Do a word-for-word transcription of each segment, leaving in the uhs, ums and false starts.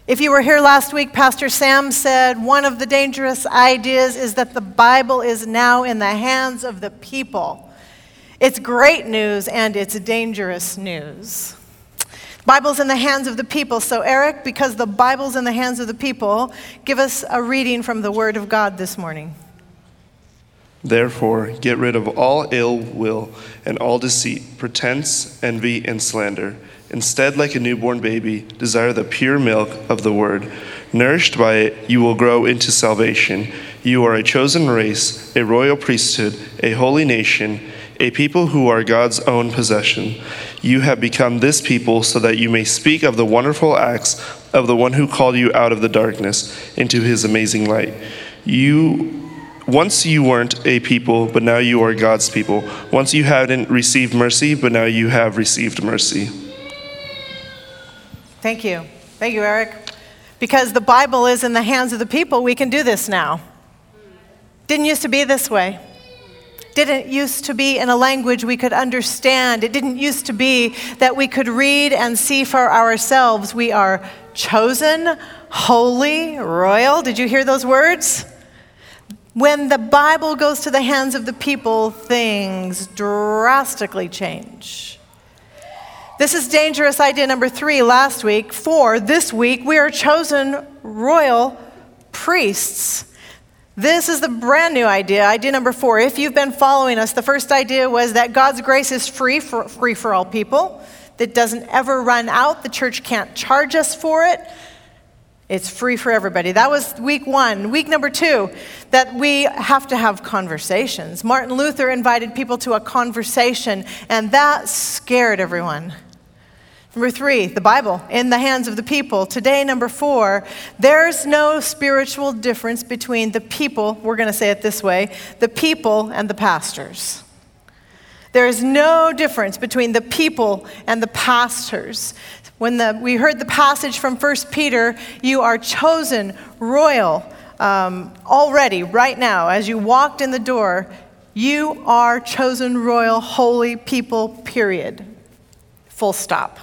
If you were here last week, Pastor Sam said one of the dangerous ideas is that the Bible is now in the hands of the people. It's great news and it's dangerous news. The Bible's in the hands of the people. So Eric, because the Bible's in the hands of the people, give us a reading from the Word of God this morning. Therefore, get rid of all ill will and all deceit, pretense, envy, and slander. Instead, like a newborn baby, desire the pure milk of the Word. Nourished by it, you will grow into salvation. You are a chosen race, a royal priesthood, a holy nation, a people who are God's own possession. You have become this people so that you may speak of the wonderful acts of the one who called you out of the darkness into his amazing light. You, once you weren't a people, but now you are God's people. Once you hadn't received mercy, but now you have received mercy. Thank you. Thank you, Eric. Because the Bible is in the hands of the people, we can do this now. Didn't used to be this way. Didn't used to be in a language we could understand. It didn't used to be that we could read and see for ourselves. We are chosen, holy, royal. Did you hear those words? When the Bible goes to the hands of the people, things drastically change. This is dangerous idea number three last week. Four, this week, we are chosen royal priests. This is the brand new idea, idea number four. If you've been following us, the first idea was that God's grace is free for, free for all people. That doesn't ever run out. The church can't charge us for it. It's free for everybody. That was week one. Week number two, that we have to have conversations. Martin Luther invited people to a conversation, and that scared everyone. Number three, the Bible in the hands of the people. Today, number four, there's no spiritual difference between the people, we're going to say it this way, the people and the pastors. There is no difference between the people and the pastors. When the, we heard the passage from First Peter, you are chosen royal um, already, right now, as you walked in the door, you are chosen royal, holy people, period. Full stop.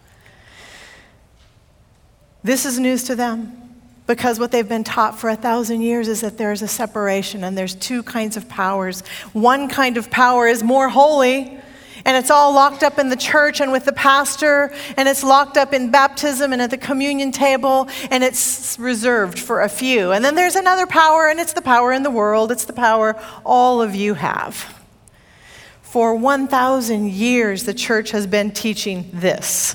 This is news to them because what they've been taught for a thousand years is that there's a separation and there's two kinds of powers. One kind of power is more holy, and it's all locked up in the church and with the pastor, and it's locked up in baptism and at the communion table, and it's reserved for a few. And then there's another power, and it's the power in the world. It's the power all of you have. For one thousand years, the church has been teaching this.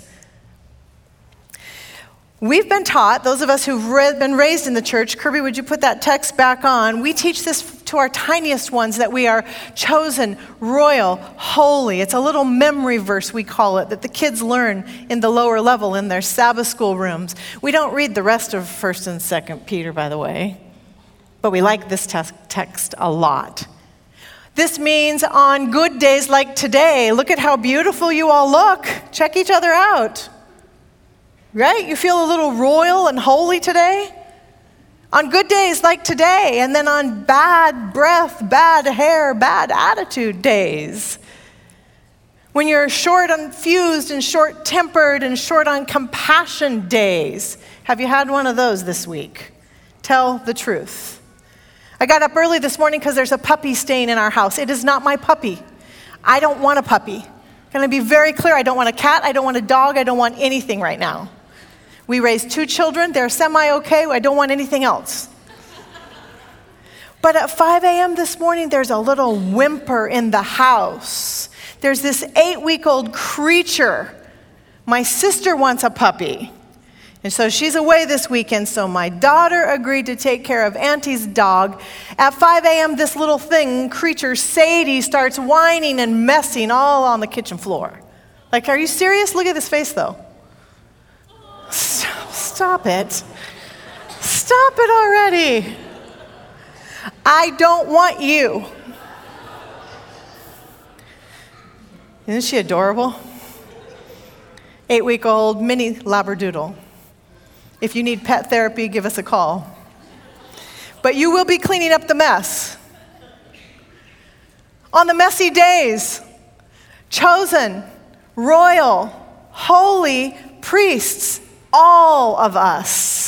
We've been taught, those of us who've read, been raised in the church, Kirby, would you put that text back on? We teach this to our tiniest ones, that we are chosen, royal, holy. It's a little memory verse, we call it, that the kids learn in the lower level in their Sabbath school rooms. We don't read the rest of First and Second Peter, by the way, but we like this te- text a lot. This means on good days like today, look at how beautiful you all look. Check each other out. Right? You feel a little royal and holy today? On good days like today, and then on bad breath, bad hair, bad attitude days. When you're short on fused and short-tempered and short on compassion days. Have you had one of those this week? Tell the truth. I got up early this morning because there's a puppy staying in our house. It is not my puppy. I don't want a puppy. I'm going to be very clear. I don't want a cat. I don't want a dog. I don't want anything right now. We raised two children. They're semi-okay. I don't want anything else. But at five a.m. this morning, there's a little whimper in the house. There's this eight-week-old creature. My sister wants a puppy. And so she's away this weekend, so my daughter agreed to take care of Auntie's dog. At five a.m., this little thing, creature Sadie, starts whining and messing all on the kitchen floor. Like, are you serious? Look at this face, though. Stop, stop it. Stop it already. I don't want you. Isn't she adorable? Eight-week-old mini Labradoodle. If you need pet therapy, give us a call. But you will be cleaning up the mess. On the messy days, chosen, royal, holy priests, all of us.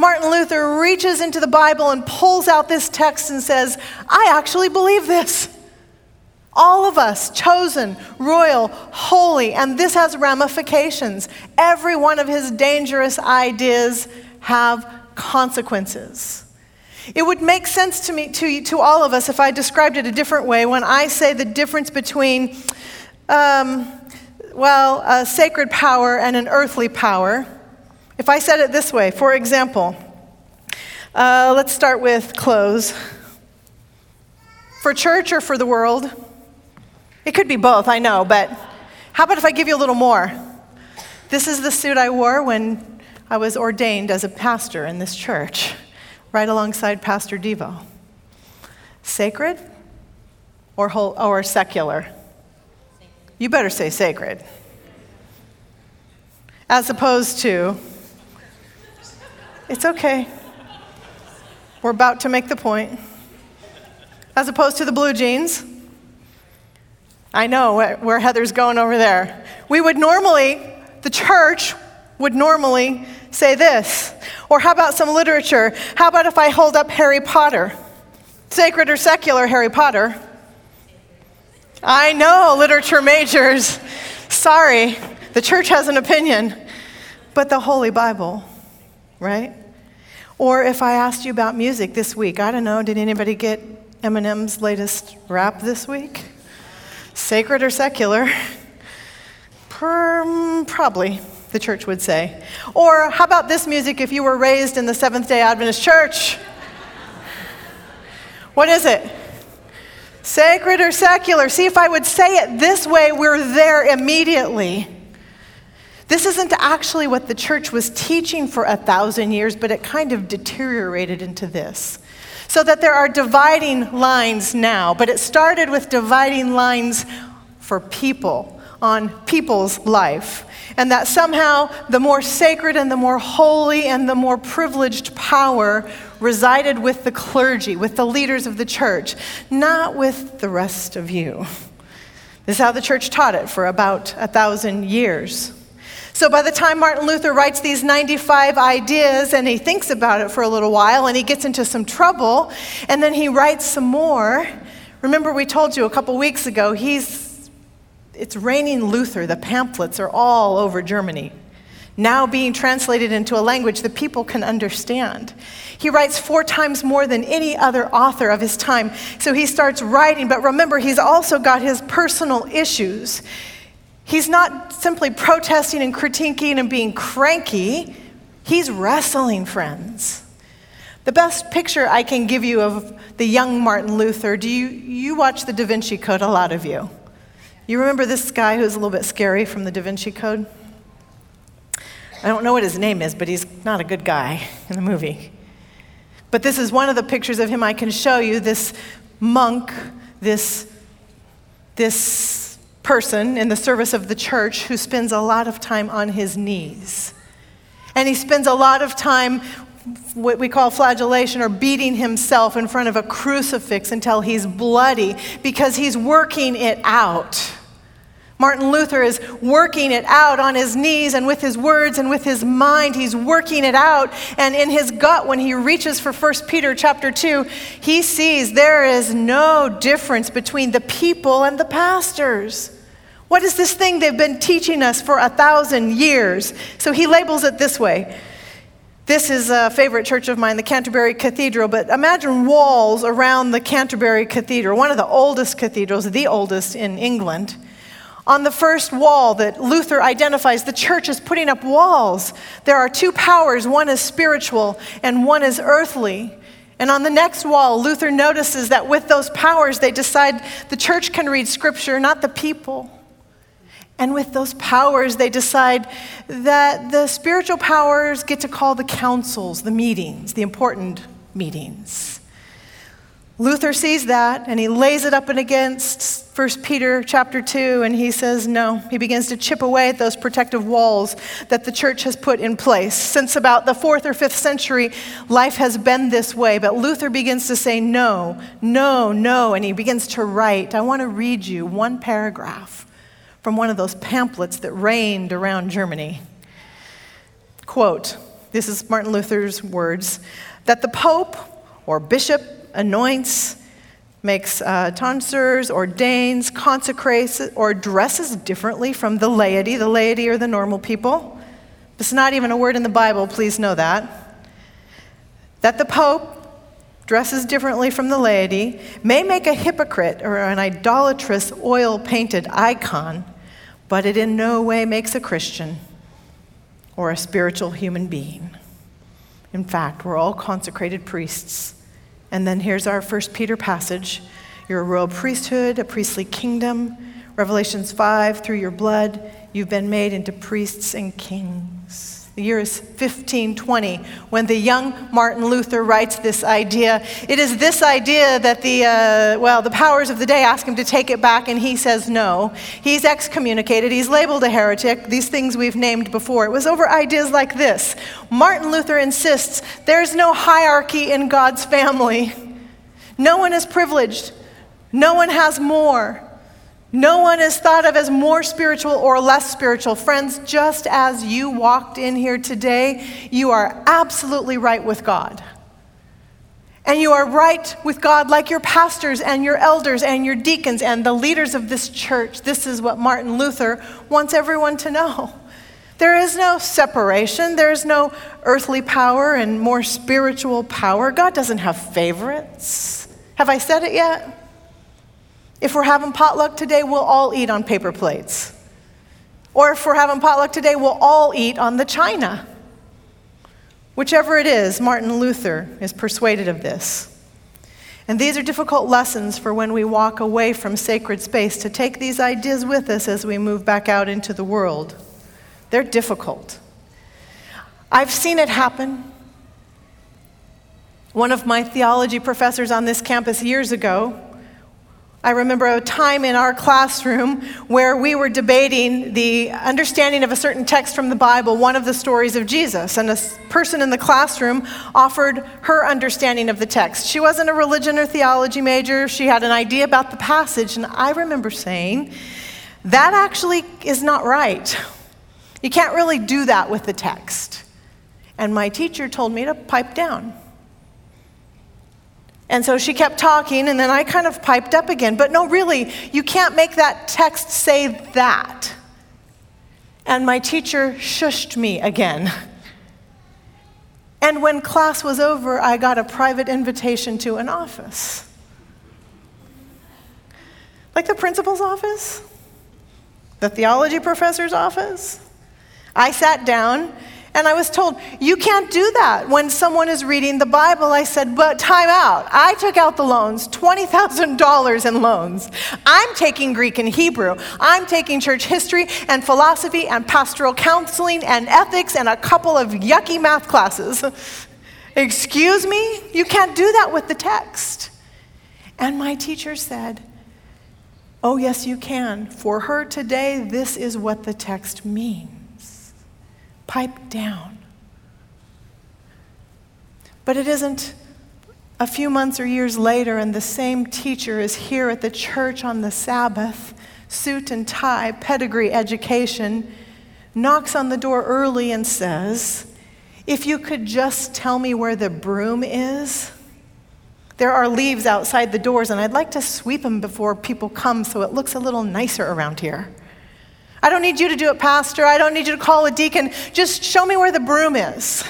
Martin Luther reaches into the Bible and pulls out this text and says, I actually believe this. All of us, chosen, royal, holy, and this has ramifications. Every one of his dangerous ideas have consequences. It would make sense to me, to, to all of us, if I described it a different way when I say the difference between, um, well, a sacred power and an earthly power. If I said it this way, for example, uh, let's start with clothes. For church or for the world? It could be both, I know, but how about if I give you a little more? This is the suit I wore when I was ordained as a pastor in this church, right alongside Pastor Devo. Sacred or whole, or secular? You better say sacred. As opposed to, it's okay. We're about to make the point. As opposed to the blue jeans. I know where Heather's going over there. We would normally, the church would normally say this. Or how about some literature? How about if I hold up Harry Potter? Sacred or secular Harry Potter? I know, literature majors. Sorry, the church has an opinion. But the Holy Bible, right? Or if I asked you about music this week, I don't know, did anybody get Eminem's latest rap this week? Sacred or secular? Per, probably, the church would say. Or how about this music if you were raised in the Seventh-day Adventist church? What is it? Sacred or secular? See, if I would say it this way, we're there immediately. This isn't actually what the church was teaching for a thousand years, but it kind of deteriorated into this. So that there are dividing lines now, but it started with dividing lines for people, on people's life. And that somehow the more sacred and the more holy and the more privileged power resided with the clergy, with the leaders of the church, not with the rest of you. This is how the church taught it for about a thousand years. So by the time Martin Luther writes these ninety-five ideas and he thinks about it for a little while and he gets into some trouble and then he writes some more. Remember we told you a couple weeks ago, he's, it's raining Luther. The pamphlets are all over Germany, now being translated into a language that people can understand. He writes four times more than any other author of his time. So he starts writing, but remember he's also got his personal issues. He's not simply protesting and critiquing and being cranky. He's wrestling, friends. The best picture I can give you of the young Martin Luther, do you, you watch the Da Vinci Code, a lot of you. You remember this guy who's a little bit scary from the Da Vinci Code? I don't know what his name is, but he's not a good guy in the movie. But this is one of the pictures of him I can show you, this monk, this, this person in the service of the church who spends a lot of time on his knees. And he spends a lot of time, what we call flagellation, or beating himself in front of a crucifix until he's bloody because he's working it out. Martin Luther is working it out on his knees and with his words and with his mind. He's working it out. And in his gut, when he reaches for First Peter chapter two, he sees there is no difference between the people and the pastors. What is this thing they've been teaching us for a thousand years? So he labels it this way. This is a favorite church of mine, the Canterbury Cathedral, but imagine walls around the Canterbury Cathedral, one of the oldest cathedrals, the oldest in England. On the first wall that Luther identifies, the church is putting up walls. There are two powers, one is spiritual and one is earthly. And on the next wall, Luther notices that with those powers, they decide the church can read scripture, not the people. And with those powers, they decide that the spiritual powers get to call the councils, the meetings, the important meetings. Luther sees that, and he lays it up and against First Peter chapter two, and he says no. He begins to chip away at those protective walls that the church has put in place. Since about the fourth or fifth century, life has been this way, but Luther begins to say no, no, no, and he begins to write. I want to read you one paragraph from one of those pamphlets that reigned around Germany. Quote, this is Martin Luther's words, that the Pope or bishop anoints, makes uh, tonsors, ordains, consecrates, or dresses differently from the laity. The laity are the normal people. It's not even a word in the Bible, please know that. That the Pope dresses differently from the laity, may make a hypocrite or an idolatrous oil-painted icon, but it in no way makes a Christian or a spiritual human being. In fact, we're all consecrated priests. And then here's our First Peter passage. You're a royal priesthood, a priestly kingdom. Revelations five, through your blood, you've been made into priests and kings. The year is fifteen twenty when the young Martin Luther writes this idea. It is this idea that the, uh, well, the powers of the day ask him to take it back, and he says no. He's excommunicated. He's labeled a heretic. These things we've named before. It was over ideas like this. Martin Luther insists there's no hierarchy in God's family. No one is privileged. No one has more. No one is thought of as more spiritual or less spiritual. Friends, just as you walked in here today, you are absolutely right with God. And you are right with God like your pastors and your elders and your deacons and the leaders of this church. This is what Martin Luther wants everyone to know. There is no separation. There is no earthly power and more spiritual power. God doesn't have favorites. Have I said it yet? If we're having potluck today, we'll all eat on paper plates. Or if we're having potluck today, we'll all eat on the china. Whichever it is, Martin Luther is persuaded of this. And these are difficult lessons for when we walk away from sacred space, to take these ideas with us as we move back out into the world. They're difficult. I've seen it happen. One of my theology professors on this campus years ago, I remember a time in our classroom where we were debating the understanding of a certain text from the Bible, one of the stories of Jesus, and a person in the classroom offered her understanding of the text. She wasn't a religion or theology major. She had an idea about the passage, and I remember saying, that actually is not right. You can't really do that with the text. And my teacher told me to pipe down. And so she kept talking, and then I kind of piped up again. But no, really, you can't make that text say that. And my teacher shushed me again. And when class was over, I got a private invitation to an office. Like the principal's office, the theology professor's office. I sat down, and I was told, you can't do that when someone is reading the Bible. I said, but time out. I took out the loans, twenty thousand dollars in loans. I'm taking Greek and Hebrew. I'm taking church history and philosophy and pastoral counseling and ethics and a couple of yucky math classes. Excuse me? You can't do that with the text. And my teacher said, oh, yes, you can. For her today, this is what the text means. Pipe down. But it isn't a few months or years later and the same teacher is here at the church on the Sabbath, suit and tie, pedigree education, knocks on the door early and says, if you could just tell me where the broom is. There are leaves outside the doors, and I'd like to sweep them before people come so it looks a little nicer around here. I don't need you to do it, Pastor. I don't need you to call a deacon. Just show me where the broom is.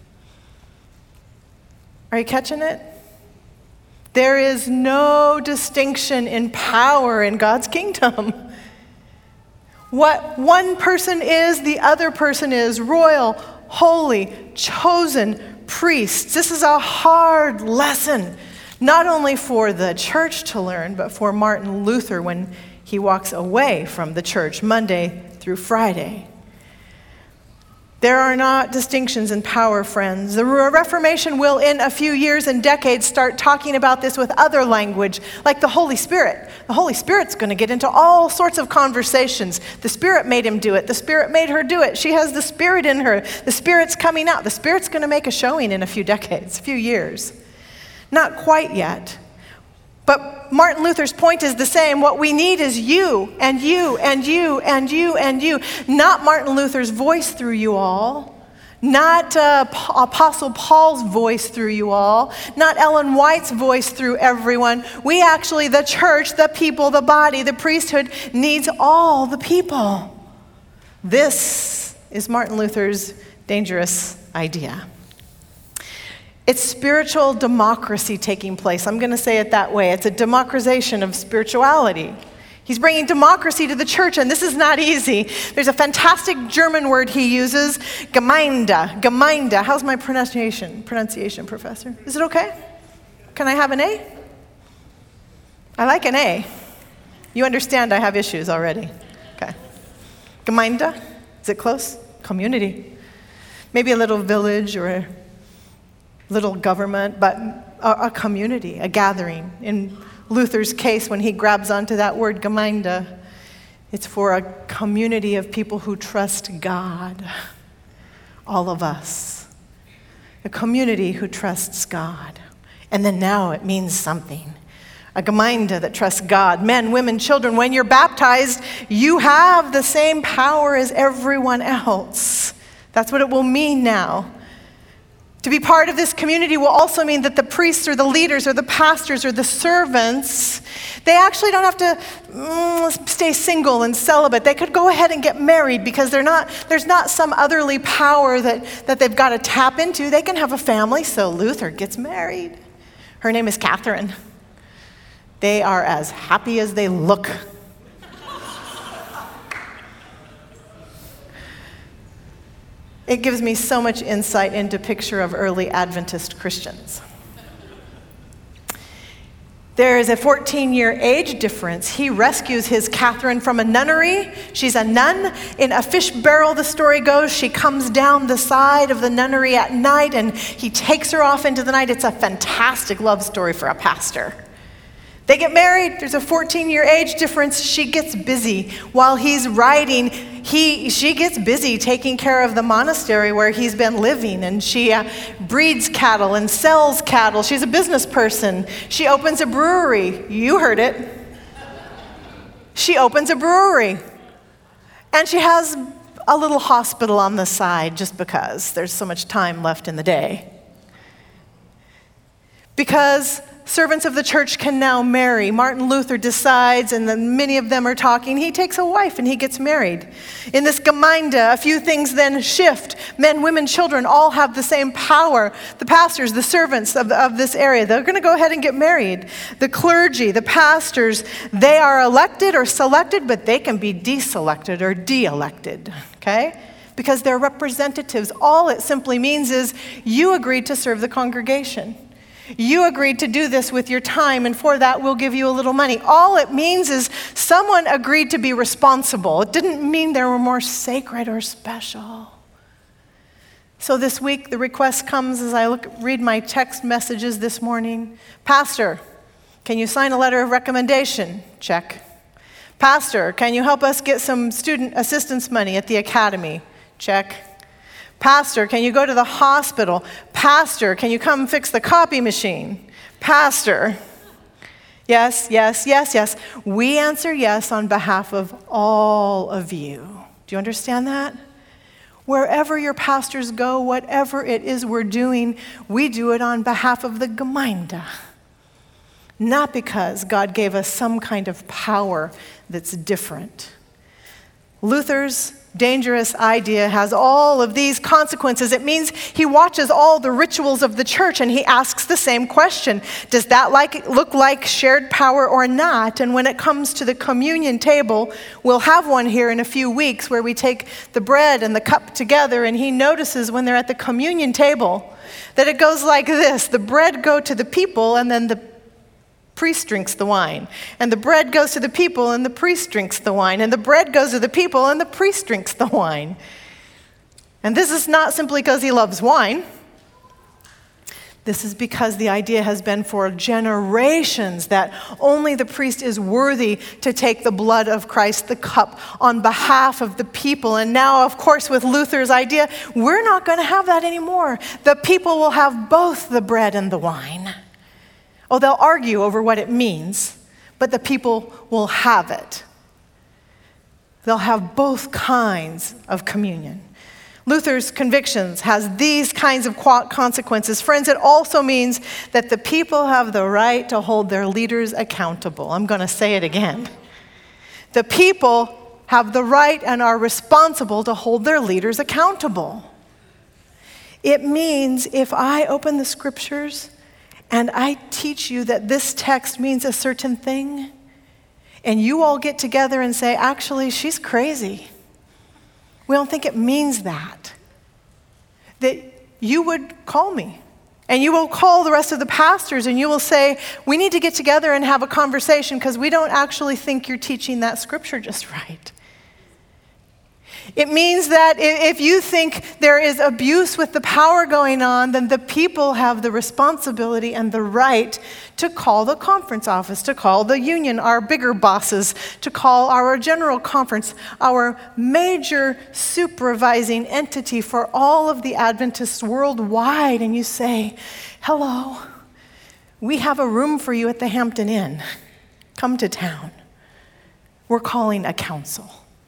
Are you catching it? There is no distinction in power in God's kingdom. What one person is, the other person is. Royal, holy, chosen priests. This is a hard lesson, not only for the church to learn, but for Martin Luther when he walks away from the church Monday through Friday. There are not distinctions in power, friends. The Reformation will, in a few years and decades, start talking about this with other language, like the Holy Spirit. The Holy Spirit's going to get into all sorts of conversations. The Spirit made him do it. The Spirit made her do it. She has the Spirit in her. The Spirit's coming out. The Spirit's going to make a showing in a few decades, a few years. Not quite yet. But Martin Luther's point is the same. What we need is you and you and you and you and you. Not Martin Luther's voice through you all. Not uh, P- Apostle Paul's voice through you all, not Ellen White's voice through everyone. We actually, the church, the people, the body, the priesthood, needs all the people. This is Martin Luther's dangerous idea. It's spiritual democracy taking place. I'm going to say it that way. It's a democratization of spirituality. He's bringing democracy to the church, and this is not easy. There's a fantastic German word he uses, Gemeinde. Gemeinde. How's my pronunciation, pronunciation, Professor? Is it okay? Can I have an A? I like an A. You understand I have issues already. Okay. Gemeinde. Is it close? Community. Maybe a little village or a little government, but a, a community, a gathering. In Luther's case, when he grabs onto that word Gemeinde, it's for a community of people who trust God. All of us. A community who trusts God. And then now it means something. A Gemeinde that trusts God. Men, women, children, when you're baptized, you have the same power as everyone else. That's what it will mean now. To be part of this community will also mean that the priests or the leaders or the pastors or the servants, they actually don't have to mm, stay single and celibate. They could go ahead and get married because they're not, there's not some otherly power that, that they've got to tap into. They can have a family, so Luther gets married. Her name is Catherine. They are as happy as they look. It gives me so much insight into picture of early Adventist Christians. There is a fourteen-year age difference. He rescues his Catherine from a nunnery. She's a nun. In a fish barrel, the story goes, she comes down the side of the nunnery at night, and he takes her off into the night. It's a fantastic love story for a pastor. They get married. There's a fourteen-year age difference. She gets busy. While he's writing, he, she gets busy taking care of the monastery where he's been living, and she uh, breeds cattle and sells cattle. She's a business person. She opens a brewery. You heard it. She opens a brewery. And she has a little hospital on the side just because there's so much time left in the day. Because servants of the church can now marry. Martin Luther decides, and then many of them are talking, he takes a wife and he gets married. In this Gemeinde, a few things then shift. Men, women, children all have the same power. The pastors, the servants of, of this area, they're going to go ahead and get married. The clergy, the pastors, they are elected or selected, but they can be deselected or de-elected, okay? Because they're representatives. All it simply means is you agreed to serve the congregation. You agreed to do this with your time, and for that we'll give you a little money. All it means is someone agreed to be responsible. It didn't mean they were more sacred or special. So this week the request comes as I look, read my text messages this morning. Pastor, can you sign a letter of recommendation? Check. Pastor, can you help us get some student assistance money at the academy? Check. Pastor, can you go to the hospital? Pastor, can you come fix the copy machine? Pastor. Yes, yes, yes, yes. We answer yes on behalf of all of you. Do you understand that? Wherever your pastors go, whatever it is we're doing, we do it on behalf of the Gemeinde. Not because God gave us some kind of power that's different. Luther's dangerous idea has all of these consequences. It means he watches all the rituals of the church and he asks the same question. Does that like look like shared power or not? And when it comes to the communion table, we'll have one here in a few weeks where we take the bread and the cup together, and he notices when they're at the communion table that it goes like this. The bread go to the people, and then the priest drinks the wine. And the bread goes to the people, and the priest drinks the wine. And the bread goes to the people, and the priest drinks the wine. And this is not simply because he loves wine. This is because the idea has been for generations that only the priest is worthy to take the blood of Christ, the cup, on behalf of the people. And now, of course, with Luther's idea, we're not going to have that anymore. The people will have both the bread and the wine. Oh, they'll argue over what it means, but the people will have it. They'll have both kinds of communion. Luther's convictions has these kinds of consequences. Friends, it also means that the people have the right to hold their leaders accountable. I'm going to say it again. The people have the right and are responsible to hold their leaders accountable. It means if I open the scriptures and I teach you that this text means a certain thing, and you all get together and say, actually, she's crazy. We don't think it means that. That you would call me. And you will call the rest of the pastors and you will say, we need to get together and have a conversation because we don't actually think you're teaching that scripture just right. It means that if you think there is abuse with the power going on, then the people have the responsibility and the right to call the conference office, to call the union, our bigger bosses, to call our general conference, our major supervising entity for all of the Adventists worldwide, and you say, hello, we have a room for you at the Hampton Inn. Come to town. We're calling a council.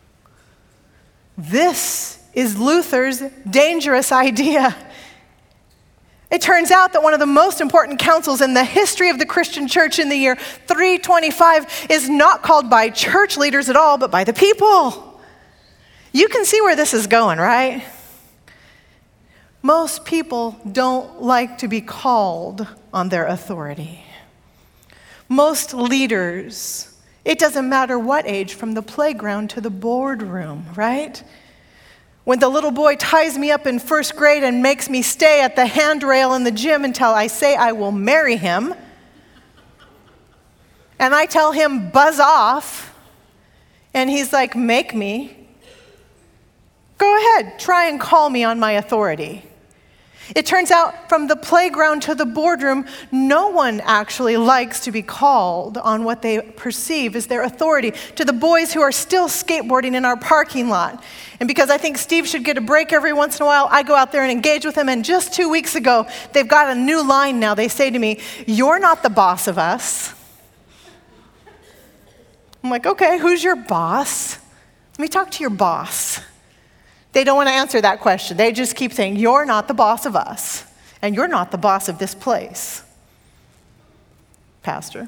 This is Luther's dangerous idea. It turns out that one of the most important councils in the history of the Christian church in the year three twenty-five is not called by church leaders at all, but by the people. You can see where this is going, right? Most people don't like to be called on their authority. Most leaders, it doesn't matter what age, from the playground to the boardroom, right? When the little boy ties me up in first grade and makes me stay at the handrail in the gym until I say I will marry him, and I tell him, buzz off, and he's like, make me, go ahead, try and call me on my authority. It turns out from the playground to the boardroom, no one actually likes to be called on what they perceive as their authority. To the boys who are still skateboarding in our parking lot. And because I think Steve should get a break every once in a while, I go out there and engage with him. And just two weeks ago, they've got a new line now. They say to me, you're not the boss of us. I'm like, okay, who's your boss? Let me talk to your boss. They don't want to answer that question. They just keep saying, you're not the boss of us, and you're not the boss of this place. Pastor.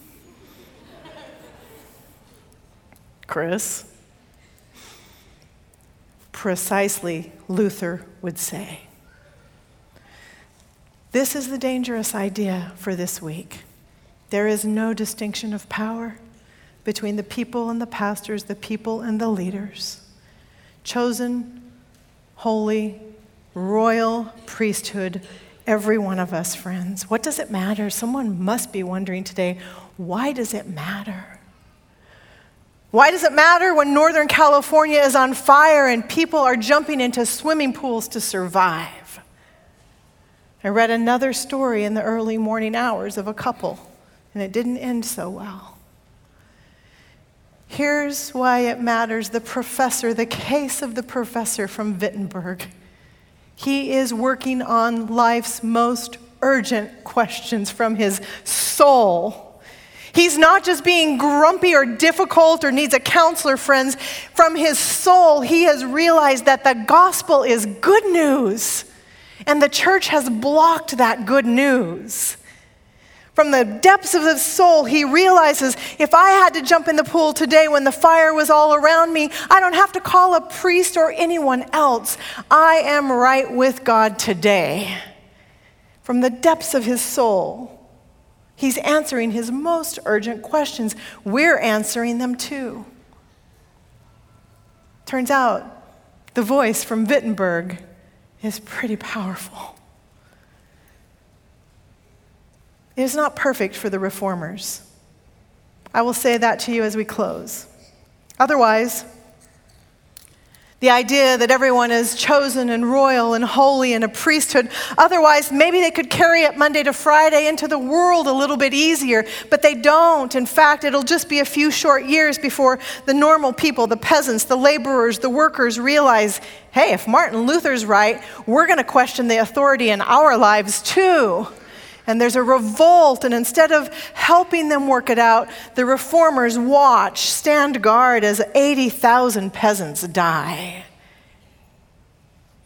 Chris. Precisely, Luther would say. This is the dangerous idea for this week. There is no distinction of power between the people and the pastors, the people and the leaders. Chosen, holy, royal priesthood, every one of us, friends. What does it matter? Someone must be wondering today, why does it matter? Why does it matter when Northern California is on fire and people are jumping into swimming pools to survive? I read another story in the early morning hours of a couple, and it didn't end so well. Here's why it matters. The professor, the case of the professor from Wittenberg. He is working on life's most urgent questions from his soul. He's not just being grumpy or difficult or needs a counselor, friends. From his soul, he has realized that the gospel is good news, and the church has blocked that good news. From the depths of his soul, he realizes, if I had to jump in the pool today when the fire was all around me, I don't have to call a priest or anyone else. I am right with God today. From the depths of his soul, he's answering his most urgent questions. We're answering them too. Turns out, the voice from Wittenberg is pretty powerful. It is not perfect for the reformers. I will say that to you as we close. Otherwise, the idea that everyone is chosen and royal and holy and a priesthood, otherwise maybe they could carry it Monday to Friday into the world a little bit easier, but they don't. In fact, it'll just be a few short years before the normal people, the peasants, the laborers, the workers realize, hey, if Martin Luther's right, we're going to question the authority in our lives too. And there's a revolt, and instead of helping them work it out, the reformers watch, stand guard as eighty thousand peasants die.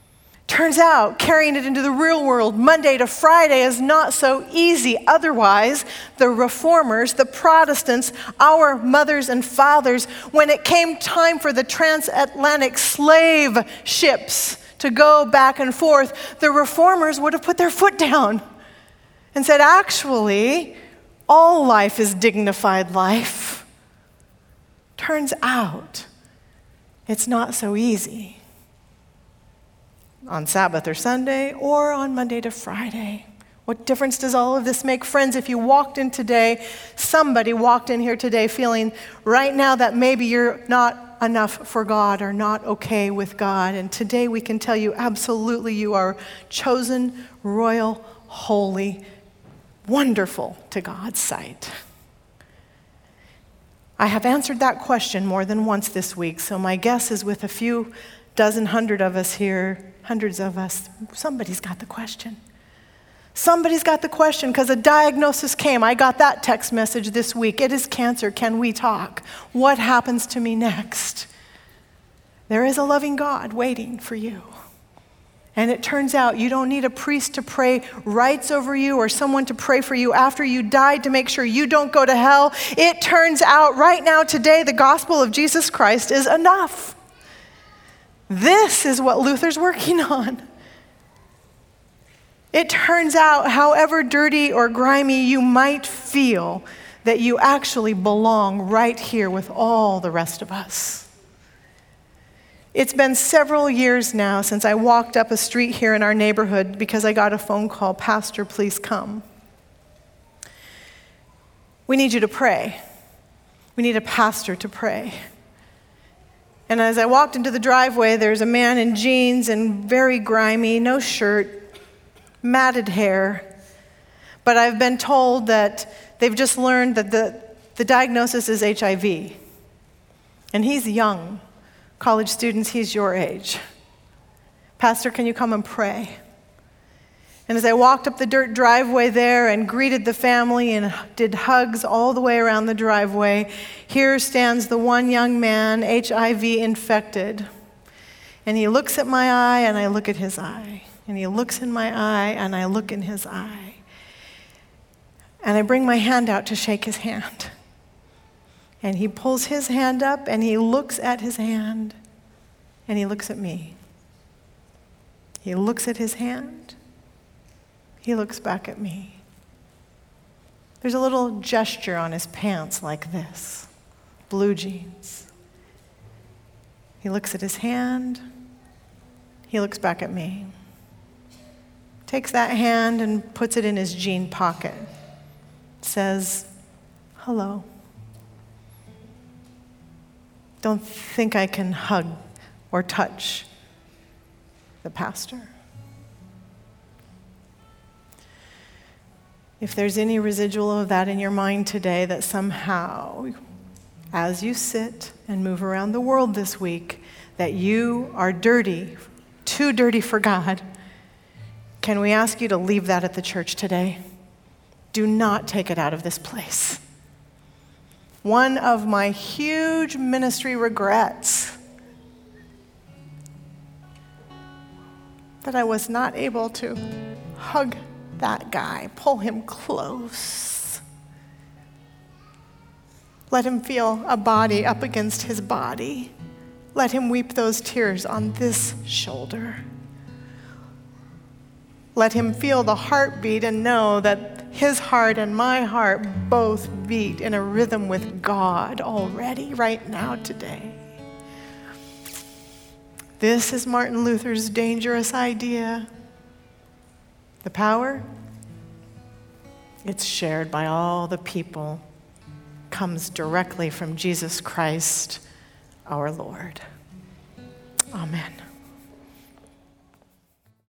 Turns out carrying it into the real world Monday to Friday is not so easy. Otherwise, the reformers, the Protestants, our mothers and fathers, when it came time for the transatlantic slave ships to go back and forth, the reformers would have put their foot down and said, actually, all life is dignified life. Turns out, it's not so easy on Sabbath or Sunday or on Monday to Friday. What difference does all of this make? Friends, if you walked in today, somebody walked in here today feeling right now that maybe you're not enough for God or not okay with God. And today we can tell you absolutely you are chosen, royal, holy, wonderful to God's sight. I have answered that question more than once this week, so my guess is with a few dozen hundred of us here, hundreds of us, somebody's got the question. Somebody's got the question because a diagnosis came. I got that text message this week. It is cancer. Can we talk? What happens to me next? There is a loving God waiting for you. And it turns out you don't need a priest to pray rights over you or someone to pray for you after you died to make sure you don't go to hell. It turns out right now today the gospel of Jesus Christ is enough. This is what Luther's working on. It turns out, however dirty or grimy you might feel, that you actually belong right here with all the rest of us. It's been several years now since I walked up a street here in our neighborhood because I got a phone call, "Pastor, please come. We need you to pray. We need a pastor to pray." And as I walked into the driveway, there's a man in jeans and very grimy, no shirt, matted hair. But I've been told that they've just learned that the, the diagnosis is H I V. And he's young. College students, he's your age. "Pastor, can you come and pray?" And as I walked up the dirt driveway there and greeted the family and did hugs all the way around the driveway, here stands the one young man, H I V infected. And he looks at my eye and I look at his eye. And he looks in my eye and I look in his eye. And I bring my hand out to shake his hand. And he pulls his hand up and he looks at his hand and he looks at me. He looks at his hand. He looks back at me. There's a little gesture on his pants like this, blue jeans. He looks at his hand. He looks back at me. Takes that hand and puts it in his jean pocket. Says, "Hello. Don't think I can hug or touch the pastor." If there's any residual of that in your mind today, that somehow, as you sit and move around the world this week, that you are dirty, too dirty for God, can we ask you to leave that at the church today? Do not take it out of this place. One of my huge ministry regrets that I was not able to hug that guy, pull him close. Let him feel a body up against his body. Let him weep those tears on this shoulder. Let him feel the heartbeat and know that his heart and my heart both beat in a rhythm with God already, right now, today. This is Martin Luther's dangerous idea. The power, it's shared by all the people, comes directly from Jesus Christ, our Lord. Amen.